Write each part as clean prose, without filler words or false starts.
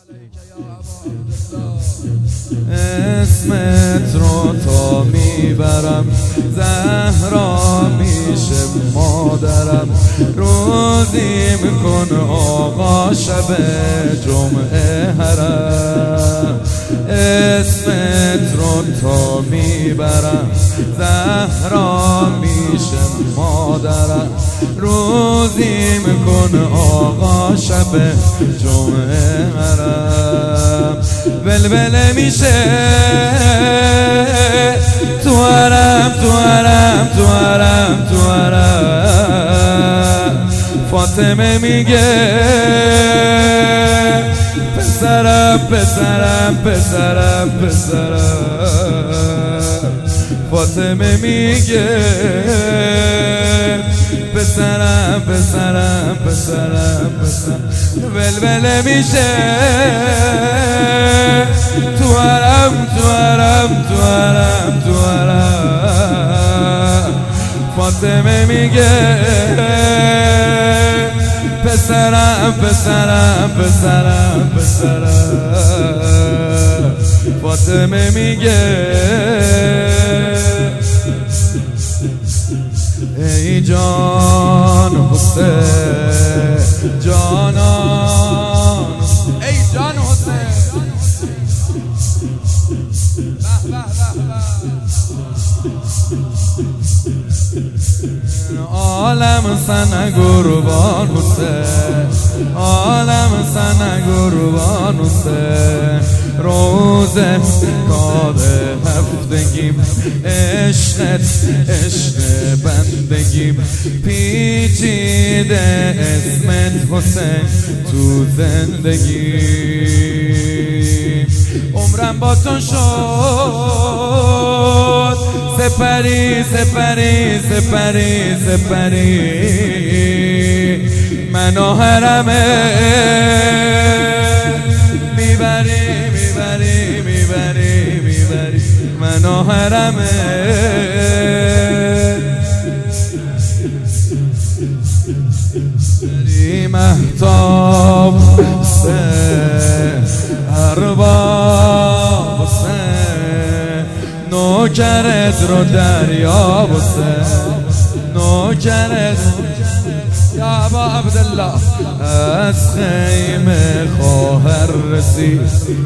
اسمت رو تا میبرم، زهرا میشه مادرم. روزی میکن آقا شب جمعه حرم. اسمت رو تا میبرم، زهرا میشه مادرم. روزی میکن آقا شب جمعه حرم. بلبله میشه تو حرم، تو حرم، تو حرم، تو حرم. فاطمه میگه پسرم، پسرم، پسرم، پسرم. فاطمه میگه پسرم، پسرم، پسرم، پسرم. بلبله میشه تو حرم، تو حرم، تو حرم، تو حرم. فاطمه میگه پسرم، پسرم، پسرم، پسرم. فاطمه میگه ای جان حسین، جانان، ای جان حسین. عالم سنه قربان حسین، عالم سنه قربان حسین. روزه کار هفتگیم، عشقت عشق بندگیم. پیچیده اسمت حسین تو زندگی. عمرم با تو شد سپری، سپری، سپری، سپری. منو حرمه میبری، میبری، میبری، میبری. منو حرمه بری مهتاب حسین، ارباب حسین. نوکرت رو دریا حسین، نوکرت یا ابا عبدالله. از خیمه خواهر رسید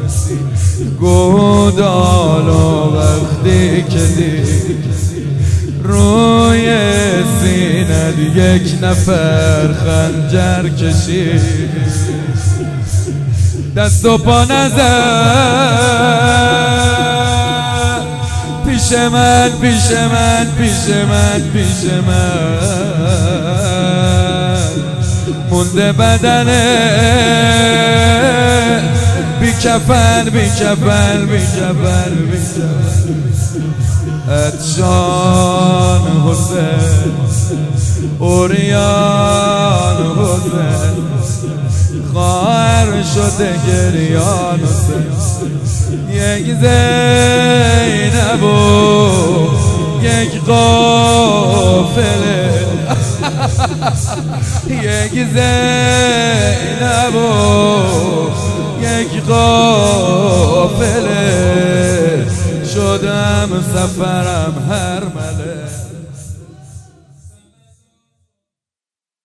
گودالو وقتی که دید روی سینت یک نفر خنجر کشید. دست و پا نزد پیش من، پیش من، پیش من، پیش من. مونده بدنه بی کفن، بی کفن، بی کفن، بی کفن. اتشان حسین، اوریان حسین. خواهر شده گریان حسین. یک زینب و یک قافله، یک زینب و یک قافله. شدم سفرم هر مله.